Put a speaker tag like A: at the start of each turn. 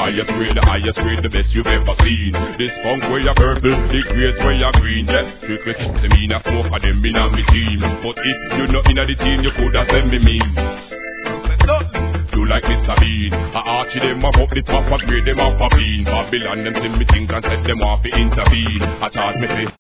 A: highest grade, the best you've ever seen. This funk where you're purple, the grades where you're green. Yes, strictly to me, not smoke of them in on me team. But if you're not in the team, you could have sent me memes. Do like Mr. Bean, I archie them up the top, I grade them off a bean. Babylon them send me things and set them off to intervene. I charge me say